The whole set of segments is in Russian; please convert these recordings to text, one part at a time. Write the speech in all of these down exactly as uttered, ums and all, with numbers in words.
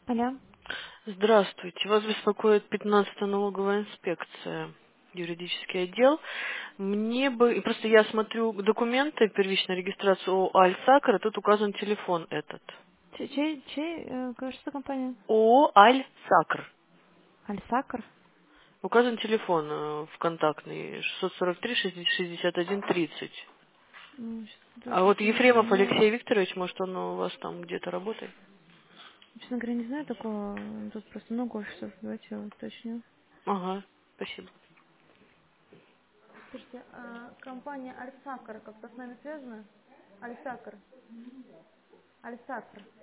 Алло. Здравствуйте. Вас беспокоит пятнадцатая налоговая инспекция, юридический отдел. Мне бы, и просто я смотрю документы, первичную регистрацию ООО «Альсакр», и тут указан телефон этот. Чей, чей, чей, э, какая что за компания? ООО «Альсакр». Альсакр? Указан телефон э, в контактный шестьсот сорок три шестьдесят один тридцать. Ну, сейчас смотрю, А вот просто у Ефремов меня, Алексей Викторович, может, он у вас там где-то работает? честно говоря, не знаю такого. Тут просто много офисов. Давайте я уточню. Ага, спасибо. Слушайте, а компания Альсакр как-то с нами связана? Альсакр. Альсакр.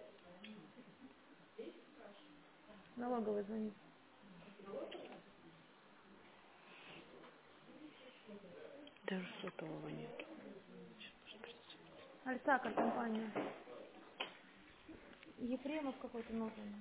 Налоговый звонит. Даже сотового нет. Альсакр компания. Ефремов какой-то нужен.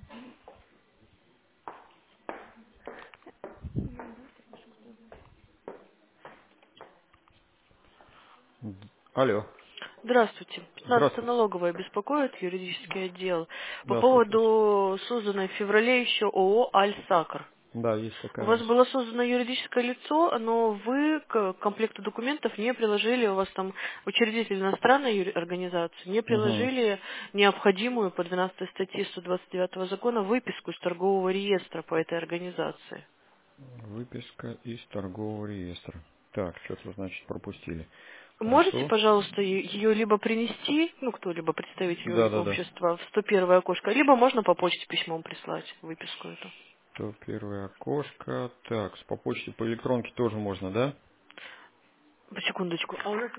Алло. Здравствуйте. пятнадцатая Здравствуйте. налоговая беспокоит юридический отдел по Да, слушаю. поводу созданной в феврале еще ООО «Альсакр». Да, есть У такая у вас нас. было создано юридическое лицо, но вы к комплекту документов не приложили, у вас там учредитель иностранной юри- организации, не Угу. приложили необходимую по двенадцатой статье сто двадцать девятого закона выписку из торгового реестра по этой организации. Выписка из торгового реестра. Так, что-то, значит, пропустили. Можете, Хорошо. пожалуйста, е- ее либо принести, ну, кто-либо, представитель Да, да, да. общества, в сто первое окошко, либо можно по почте письмом прислать выписку эту. То первое окошко. Так, с- по почте, по электронке тоже можно, да? По секундочку. А у нас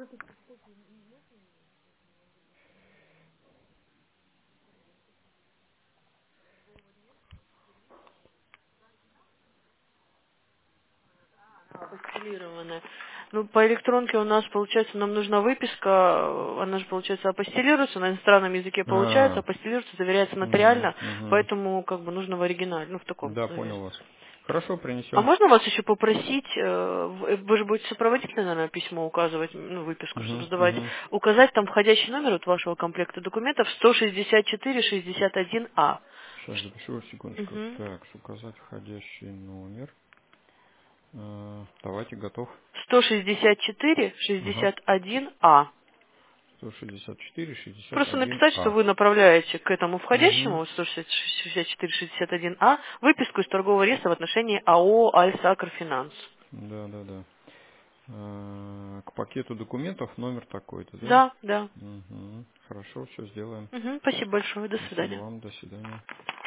апостилированная. Ну, по электронке у нас, получается, нам нужна выписка, э, она же, получается, апостилируется, на иностранном языке получается, А, апостилируется, заверяется угу, нотариально, угу. поэтому, как бы, нужно в оригинале, ну, в таком Да, понял заверить. вас. Хорошо, А принесем. можно вас еще попросить, э, вы вы же будете сопроводительное, наверное, письмо указывать, ну, выписку, чтобы Угу, сдавать, угу. указать там входящий номер от вашего комплекта документов сто шестьдесят четыре шестьдесят один А. Сейчас запишу, секундочку. Угу. Так, указать входящий номер. А, давайте, готов. сто шестьдесят четыре Ага. шестьдесят один А. сто шестьдесят четыре шестьдесят Просто один написать, что А. вы направляете к этому Угу. входящему сто шестьдесят четыре шестьдесят один А выписку из торгового реестра в отношении АО «Альсакр Финанс». Да, да, да. А, К пакету документов номер такой-то, да? Да, да. Угу. Хорошо, все сделаем. Мгм. Спасибо большое. До Спасибо свидания. вам, до свидания.